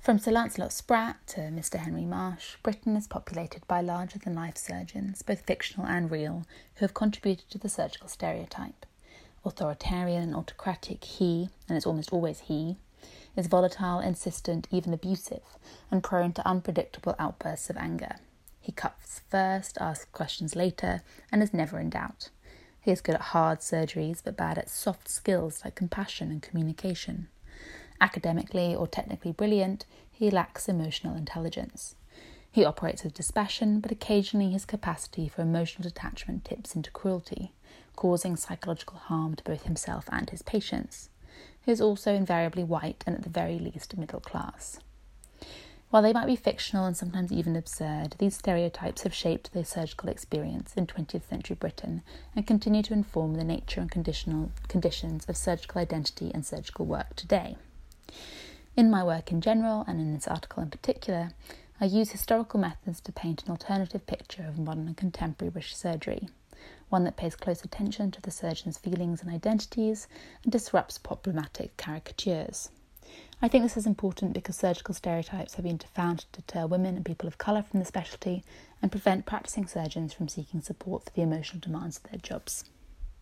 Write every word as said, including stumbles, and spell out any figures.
From Sir Lancelot Spratt to Mister Henry Marsh, Britain is populated by larger-than-life surgeons, both fictional and real, who have contributed to the surgical stereotype. Authoritarian and autocratic, he, and it's almost always he, is volatile, insistent, even abusive, and prone to unpredictable outbursts of anger. He cuts first, asks questions later, and is never in doubt. He is good at hard surgeries, but bad at soft skills like compassion and communication. Academically or technically brilliant, he lacks emotional intelligence. He operates with dispassion, but occasionally his capacity for emotional detachment tips into cruelty, causing psychological harm to both himself and his patients. He is also invariably white and at the very least middle class. While they might be fictional and sometimes even absurd, these stereotypes have shaped the surgical experience in twentieth century Britain and continue to inform the nature and conditional conditions of surgical identity and surgical work today. In my work in general, and in this article in particular, I use historical methods to paint an alternative picture of modern and contemporary British surgery, one that pays close attention to the surgeon's feelings and identities and disrupts problematic caricatures. I think this is important because surgical stereotypes have been found to deter women and people of colour from the specialty and prevent practising surgeons from seeking support for the emotional demands of their jobs.